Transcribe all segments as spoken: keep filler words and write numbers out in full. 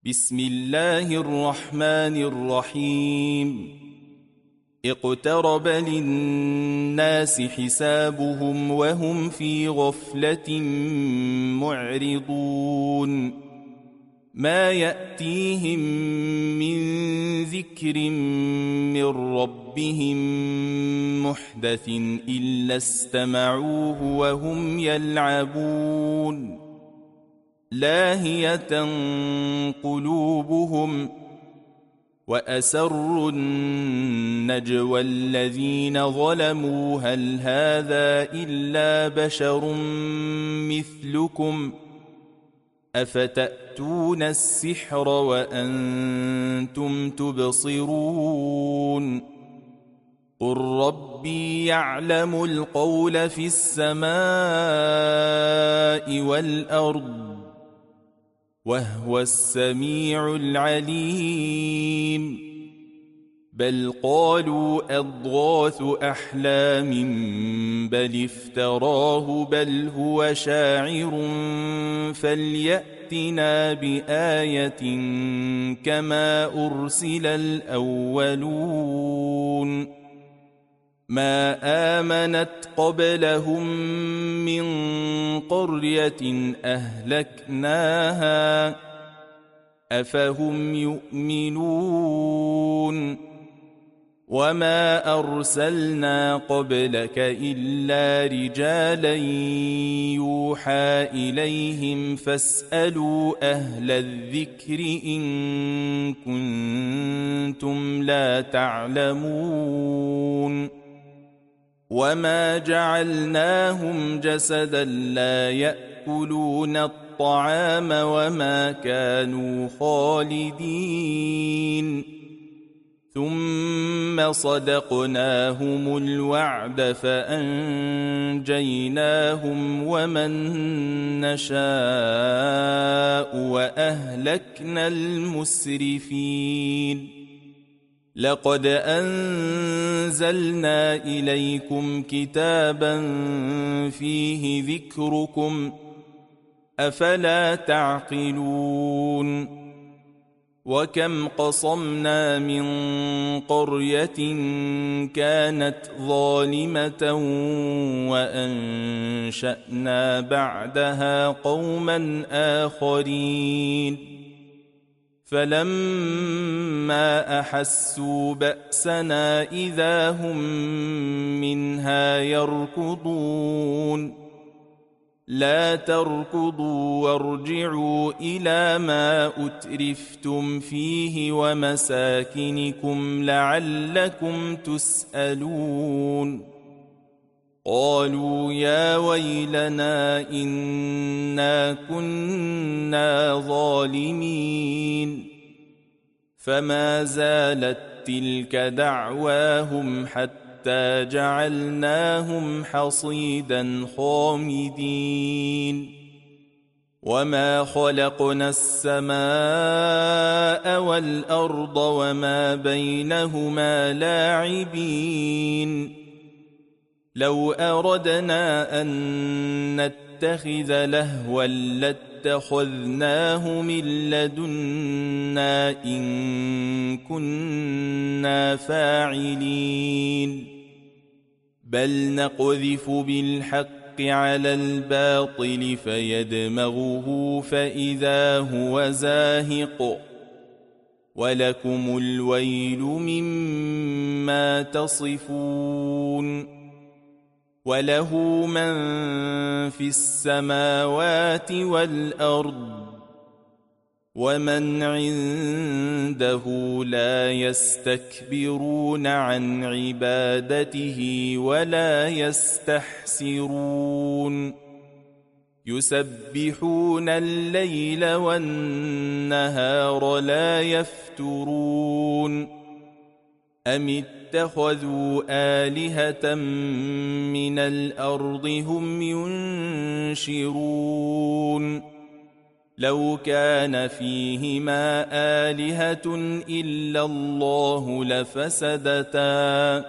بسم الله الرحمن الرحيم اقترب للناس حسابهم وهم في غفلة معرضون ما يأتيهم من ذكر من ربهم محدث إلا استمعوه وهم يلعبون لاهية قلوبهم وأسروا النجوى الذين ظلموا هل هذا إلا بشر مثلكم أفتأتون السحر وأنتم تبصرون قل ربي يعلم القول في السماء والأرض وهو السميع العليم بل قالوا أضغاث أحلام بل افتراه بل هو شاعر فليأتنا بآية كما أرسل الأولون ما آمنت قبلهم من قرية أهلكناها أفهم يؤمنون وما أرسلنا قبلك إلا رجالا يوحى إليهم فاسألوا أهل الذكر إن كنتم لا تعلمون وما جعلناهم جسدا لا يأكلون الطعام وما كانوا خالدين ثم صدقناهم الوعد فأنجيناهم ومن نشاء وأهلكنا المسرفين لقد أنزلنا إليكم كتابا فيه ذكركم أفلا تعقلون وكم قصمنا من قرية كانت ظالمة وأنشأنا بعدها قوما آخرين فلما أحسوا بأسنا إذا هم منها يركضون لا تركضوا وارجعوا إلى ما أترفتم فيه ومساكنكم لعلكم تسألون قالوا يا ويلنا إنا كنا ظالمين فما زالت تلك دعواهم حتى جعلناهم حصيدا خامدين وما خلقنا السماء والأرض وما بينهما لاعبين لو أردنا أن نتخذ لهوا لاتخذناه من لدنا إن كنا فاعلين بل نقذف بالحق على الباطل فيدمغه فإذا هو زاهق ولكم الويل مما تصفون وله من في السماوات والأرض ومن عنده لا يستكبرون عن عبادته ولا يستحسرون يسبحون الليل والنهار لا يفترون أم اتخذوا آلهة من الأرض هم ينشرون لو كان فيهما آلهة إلا الله لفسدتا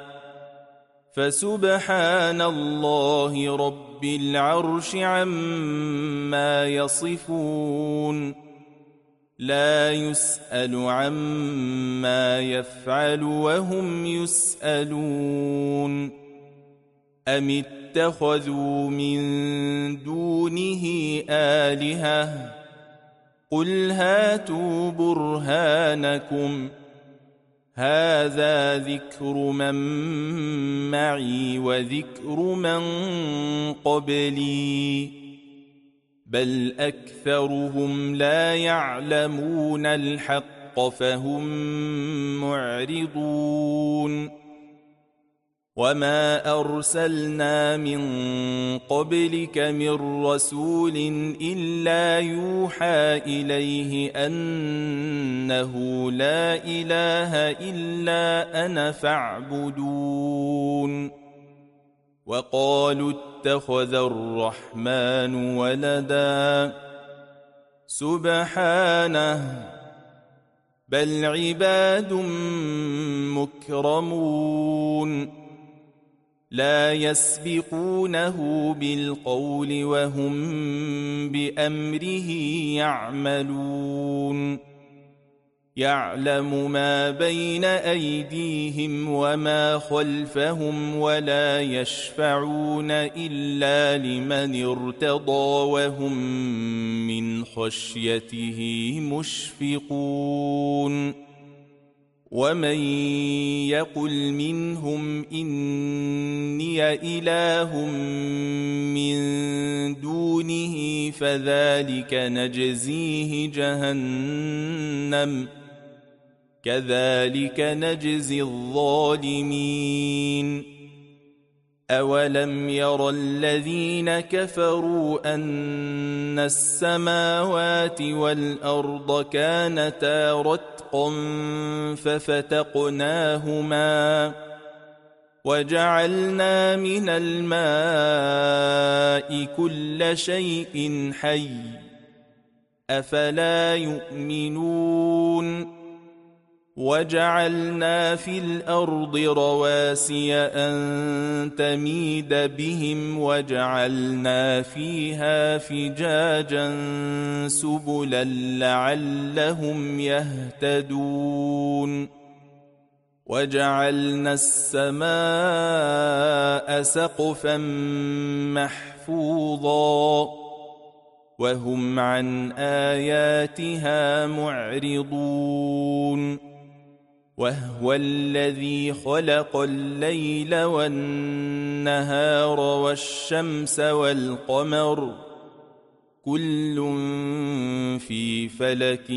فسبحان الله رب العرش عما يصفون لا يسأل عما يفعل وهم يسألون أم اتخذوا من دونه آلهة قل هاتوا برهانكم هذا ذكر من معي وذكر من قبلي بل أكثرهم لا يعلمون الحق فهم معرضون وما أرسلنا من قبلك من رسول إلا يوحى إليه أنه لا إله إلا أنا فاعبدون وقالوا اتخذ الرحمن ولدا سبحانه بل عباد مكرمون لا يسبقونه بالقول وهم بأمره يعملون يعلم ما بين أيديهم وما خلفهم ولا يشفعون إلا لمن ارتضى وهم من خشيته مشفقون ومن يقل منهم إني إله من دونه فذلك نجزيه جهنم كذلك نجزي الظالمين أولم ير الذين كفروا أن السماوات والأرض كانتا رتقا ففتقناهما وجعلنا من الماء كل شيء حي أفلا يؤمنون وجعلنا في الأرض رواسي أن تميد بهم وجعلنا فيها فجاجا سبلا لعلهم يهتدون وجعلنا السماء سقفا محفوظا وهم عن آياتها معرضون وهو الذي خلق الليل والنهار والشمس والقمر كل في فلك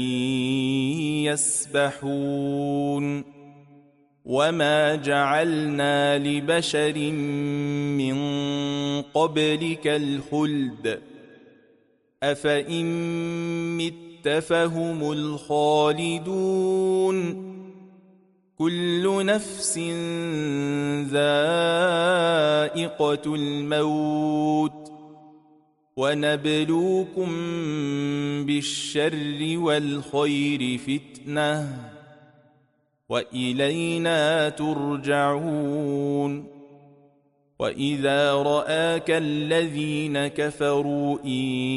يسبحون وما جعلنا لبشر من قبلك الخلد أفإن مت فهم الخالدون كل نفس ذائقة الموت ونبلوكم بالشر والخير فتنة وإلينا ترجعون وإذا رآك الذين كفروا إن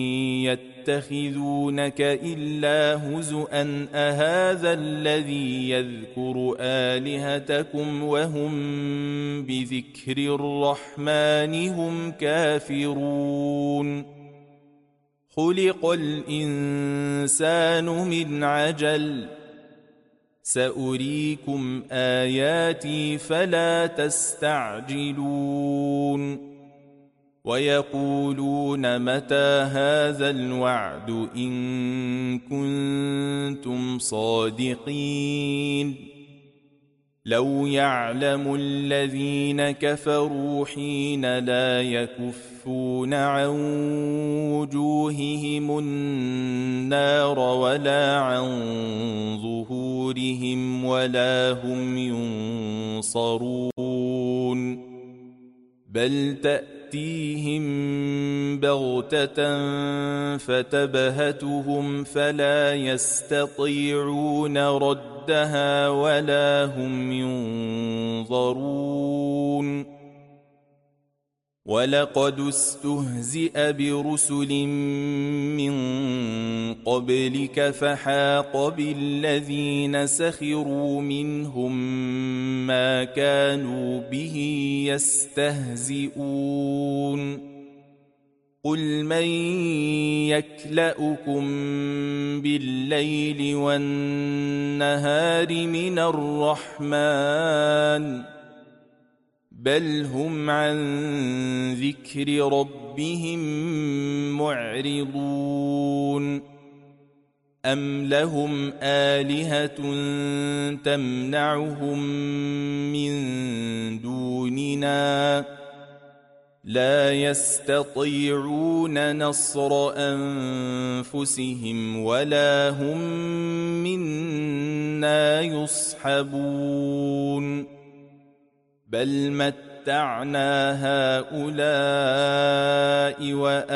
يتخذونك إلا هزؤا أهذا الذي يذكر آلهتكم وهم بذكر الرحمن هم كافرون خلق الإنسان من عجل سأريكم آياتي فلا تستعجلون ويقولون متى هذا الوعد إن كنتم صادقين لو يعلم الذين كفروا حين لا يكفون عن وجوههم النار ولا عن ظهورهم ولا هم ينصرون بل تأتيهم بغتة فتبهتهم فلا يستطيعون ردها ولا هم ينظرون ولقد استهزئ برسل من قبلك فحاق بالذين سخروا منهم ما كانوا به يستهزئون قل من يكلؤكم بالليل والنهار من الرحمن بل هم عن ذكر ربهم معرضون أم لهم آلهة تمنعهم من دوننا لا يستطيعون نصر أنفسهم ولا هم منا يصحبون بل متعنا هؤلاء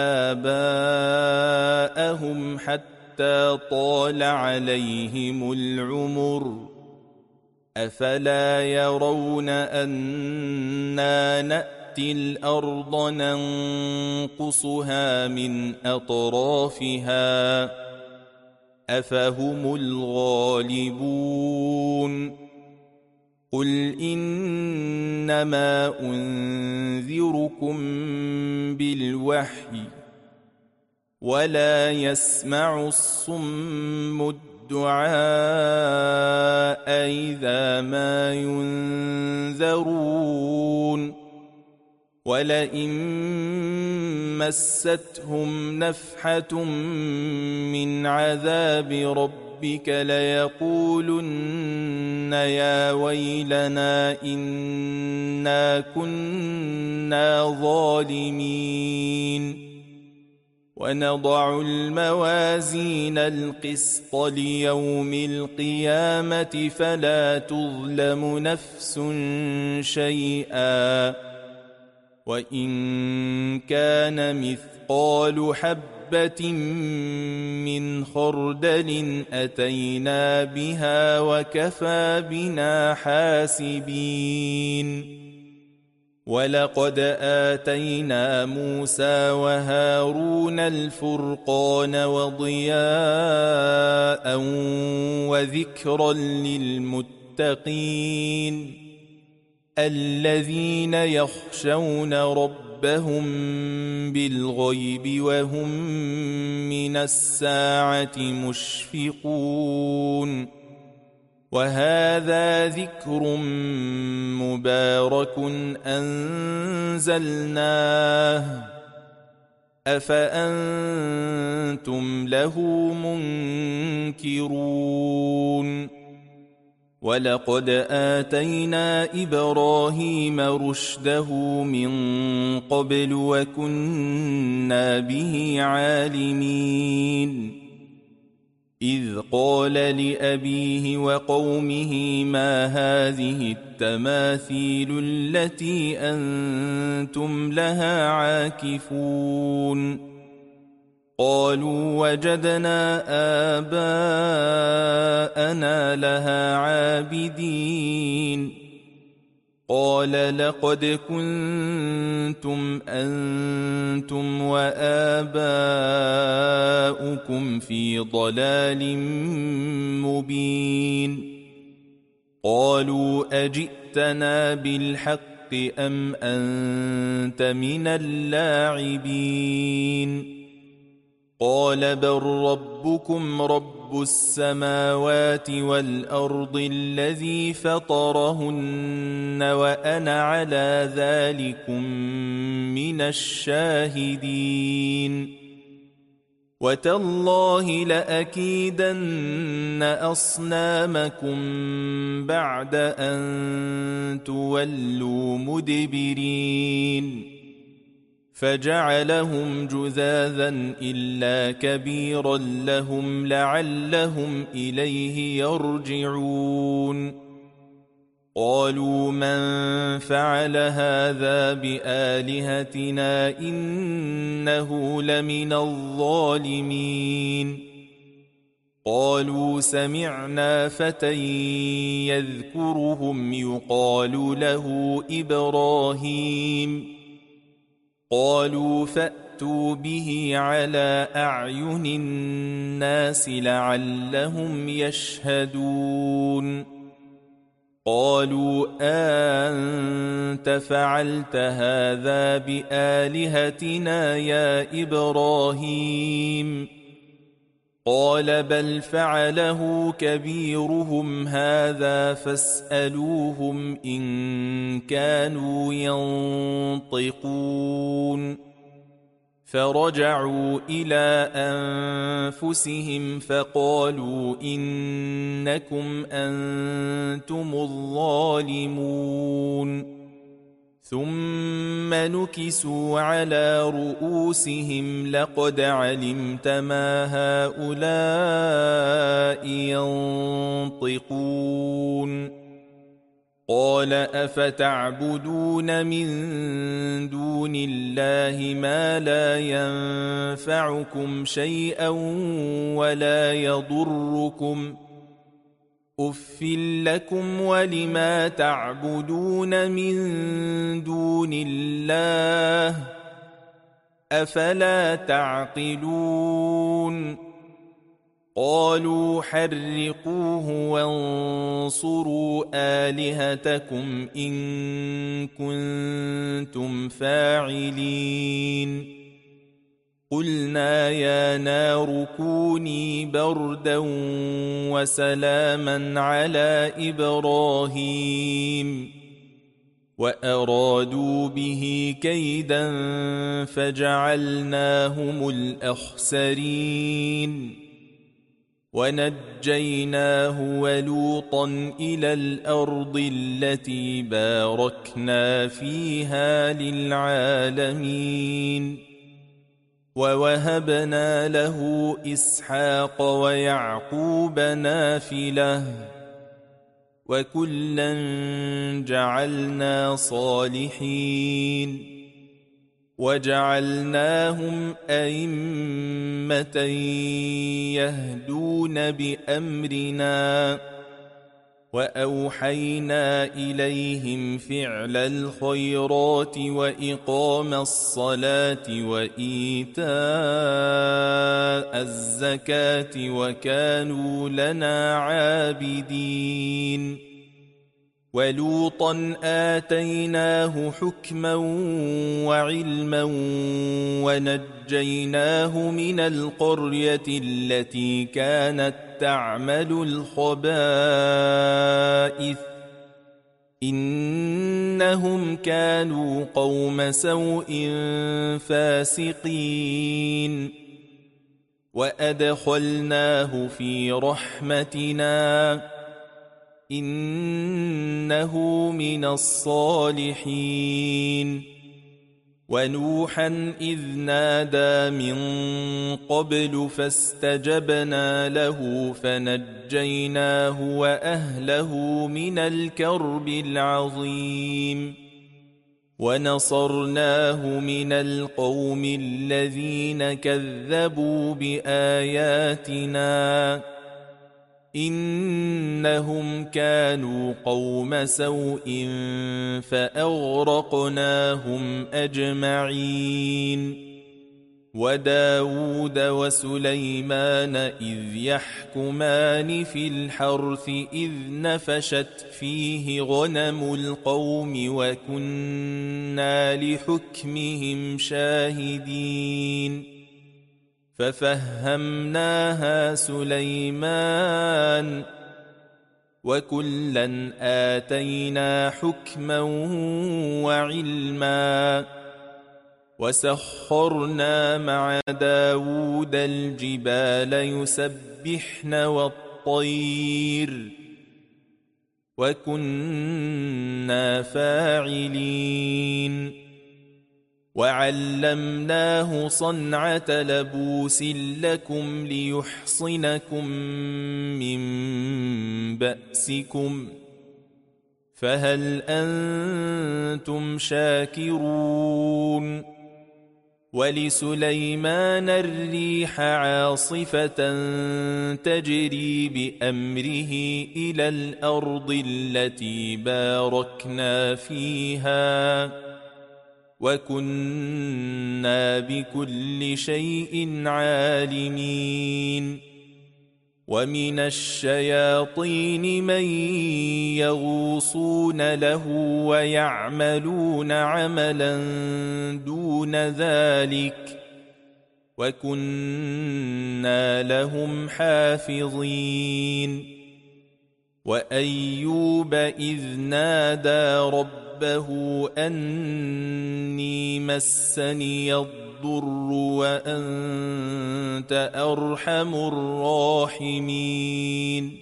وآباءهم حتى طال عليهم العمر أفلا يرون أنا نأتي الأرض ننقصها من أطرافها أفهم الغالبون قل إنما أنذركم بالوحي ولا يسمع الصم الدعاء إذا ما ينذرون ولئن مستهم نفحة من عذاب ربهم ربك ليقولن يا ويلنا إنا كنا ظالمين ونضع الموازين القسط ليوم القيامة فلا تظلم نفس شيئا وإن كان مثقال حبة من خردل أتينا بها وكفى بنا حاسبين ولقد آتينا موسى وهارون الفرقان وضياء وذكرا للمتقين الذين يخشون ربهم ربهم بالغيب وهم من الساعة مشفقون وهذا ذكر مبارك أنزلناه أفأنتم له منكرون ولقد آتينا إبراهيم رشده من قبل وكنا به عالمين إذ قال لأبيه وقومه ما هذه التماثيل التي أنتم لها عاكفون قالوا وجدنا آباءنا لها عابدين قال لقد كنتم أنتم وآباؤكم في ضلال مبين قالوا أجئتنا بالحق أم أنت من اللاعبين قال بل ربكم رب السماوات والأرض الذي فطرهن وأنا على ذلكم من الشاهدين وتالله لأكيدن أصنامكم بعد أن تولوا مدبرين فجعلهم جذاذا إلا كبيرا لهم لعلهم إليه يرجعون قالوا من فعل هذا بآلهتنا إنه لمن الظالمين قالوا سمعنا فتى يذكرهم يقال له إبراهيم قالوا فأتوا به على أعين الناس لعلهم يشهدون قالوا أنت فعلت هذا بآلهتنا يا إبراهيم قال بل فعله كبيرهم هذا فاسألوهم إن كانوا ينطقون فرجعوا إلى أنفسهم فقالوا إنكم أنتم الظالمون ثم نكسوا على رؤوسهم لقد علمت ما هؤلاء ينطقون قال أفتعبدون من دون الله ما لا ينفعكم شيئا ولا يضركم أف لكم ولما تعبدون من دون الله أفلا تعقلون قالوا حرقوه وانصروا آلهتكم إن كنتم فاعلين قلنا يا نار كوني بردا وسلاما على إبراهيم وأرادوا به كيدا فجعلناهم الأخسرين ونجيناه ولوطا إلى الأرض التي باركنا فيها للعالمين ووهبنا له إسحاق ويعقوب نافلة وكلا جعلنا صالحين وجعلناهم أئمة يهدون بأمرنا وأوحينا إليهم فعل الخيرات وإقام الصلاة وإيتاء الزكاة وكانوا لنا عابدين ولوطا آتيناه حكما وعلما ونجيناه من القرية التي كانت تعمل الخبائث إنهم كانوا قوم سوء فاسقين وأدخلناه في رحمتنا إنه من الصالحين ونوحا إذ نادى من قبل فاستجبنا له فنجيناه وأهله من الكرب العظيم ونصرناه من القوم الذين كذبوا بآياتنا إنهم كانوا قوم سوء فأغرقناهم أجمعين وداود وسليمان إذ يحكمان في الحرث إذ نفشت فيه غنم القوم وكنا لحكمهم شاهدين ففهمناها سليمان وكلا آتينا حكما وعلما وسخرنا مع داود الجبال يسبحن والطير وكنا فاعلين وعلمناه صنعة لبوس لكم ليحصنكم من بأسكم فهل أنتم شاكرون ولسليمان الريح عاصفة تجري بأمره إلى الأرض التي باركنا فيها وكنا بكل شيء عالمين ومن الشياطين من يغوصون له ويعملون عملا دون ذلك وكنا لهم حافظين وأيوب إذ نادى ربه أني مسني الضر وأنت أرحم الراحمين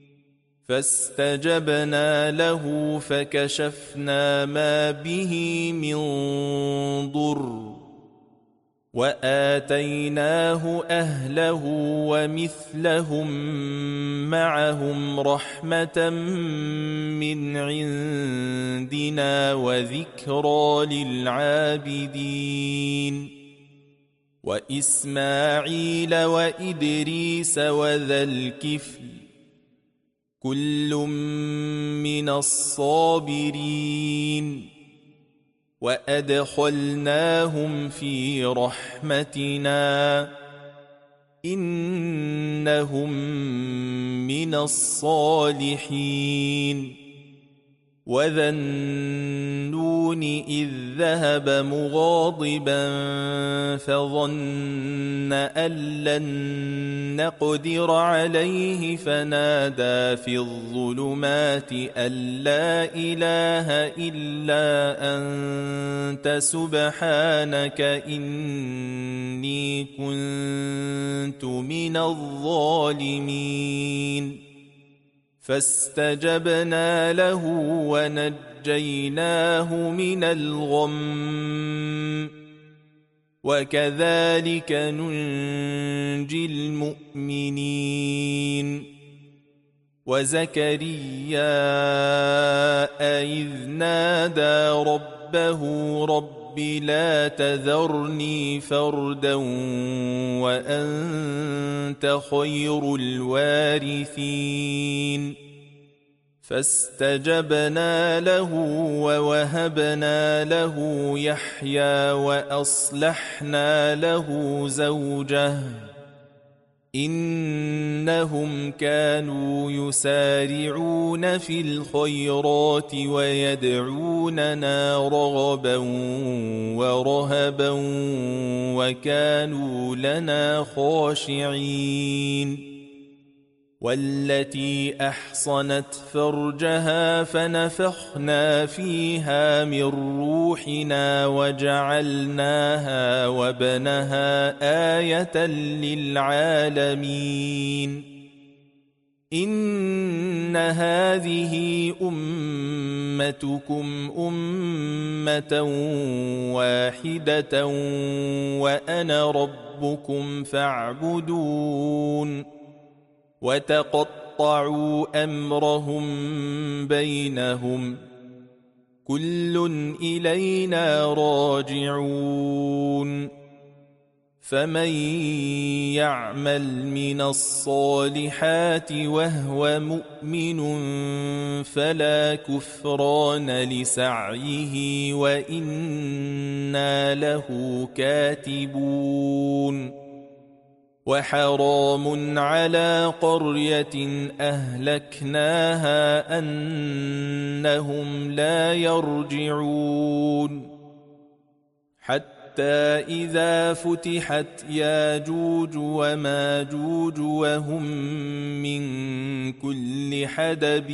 فاستجبنا له فكشفنا ما به من ضر وآتيناه أهله ومثلهم معهم رحمة من عندنا وذكرى للعابدين وإسماعيل وإدريس وذا الكفل كل من الصابرين وأدخلناهم في رحمتنا إنهم من الصالحين وذا النون إذ ذهب مغاضبا فظن أن لن نقدر عليه فنادى في الظلمات أن لا إله إلا أنت سبحانك إني كنت من الظالمين فاستجبنا له ونجيناه من الغم وكذلك ننجي المؤمنين وزكريا إذ نادى ربه رب لا تذرني فردا وأنت خير الوارثين فاستجبنا له ووهبنا له يحيى وأصلحنا له زوجه إنهم كانوا يسارعون في الخيرات ويدعوننا رغبا ورهبا وكانوا لنا خاشعين والتي أحصنت فرجها فنفخنا فيها من روحنا وجعلناها وابنها آية للعالمين إن هذه أمتكم أمة واحدة وأنا ربكم فاعبدون وتقطعوا أمرهم بينهم كل إلينا راجعون فمن يعمل من الصالحات وهو مؤمن فلا كفران لسعيه وإنا له كاتبون وحرام على قرية أهلكناها أنهم لا يرجعون حتى إذا فتحت ياجوج وماجوج وهم من كل حدب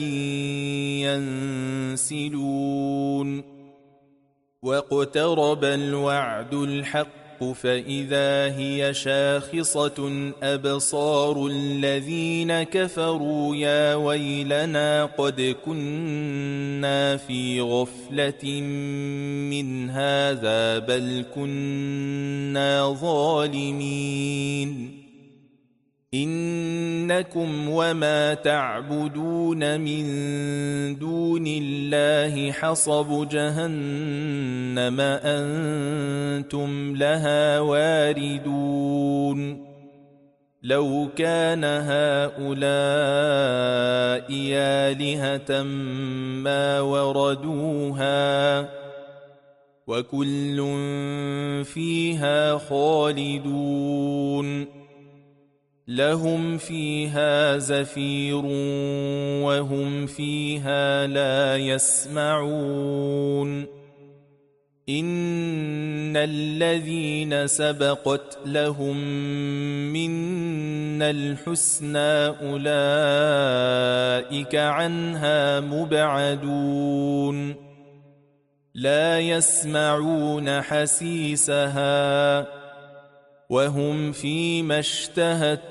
ينسلون واقترب الوعد الحق فإذا هي شاخصة أبصار الذين كفروا يا ويلنا قد كنا في غفلة من هذا بل كنا ظالمين إنكم وما تعبدون من دون الله حصب جهنم أنتم لها واردون لو كان هؤلاء آلهة ما وردوها وكل فيها خالدون لهم فيها زفير وهم فيها لا يسمعون إن الذين سبقت لهم منا الحسنى أولئك عنها مبعدون لا يسمعون حسيسها وهم فيما اشتهت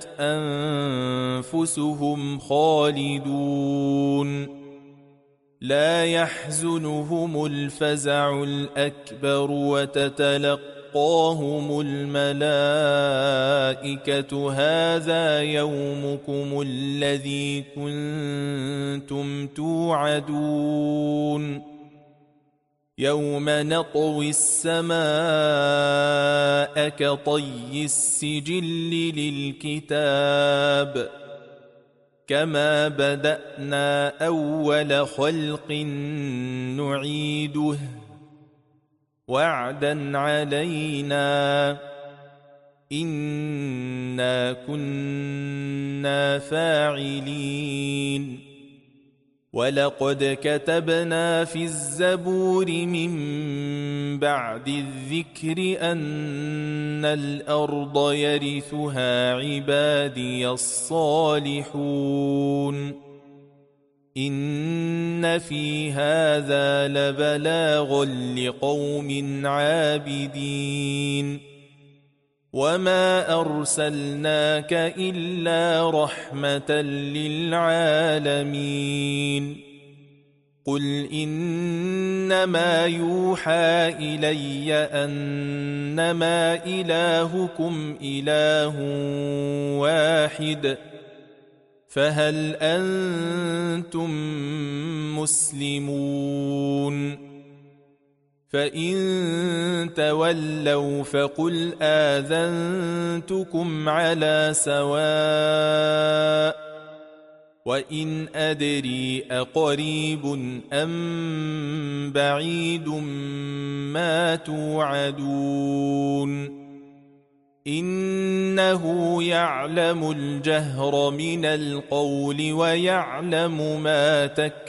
أنفسهم خالدون لا يحزنهم الفزع الأكبر وتتلقاهم الملائكة هذا يومكم الذي كنتم توعدون يوم نطوي السماء كطي السجل للكتاب كما بدأنا أول خلق نعيده وعدا علينا إنا كنا فاعلين ولقد كتبنا في الزبور من بعد الذكر أن الأرض يرثها عبادي الصالحون إن في هذا لبلاغا لقوم عابدين وما أرسلناك إلا رحمة للعالمين قل إنما يوحى إلي أنما إلهكم إله واحد فهل أنتم مسلمون فإن تولوا فقل آذنتكم على سواء وإن أدري أقريب أم بعيد ما توعدون إنه يعلم الجهر من القول ويعلم ما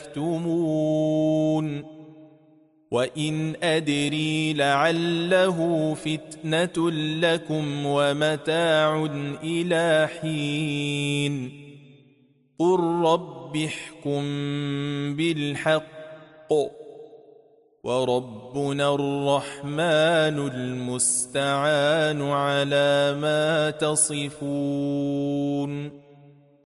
تكتمون وإن أدري لعله فتنة لكم ومتاع إلى حين قل رب احكم بالحق وربنا الرحمن المستعان على ما تصفون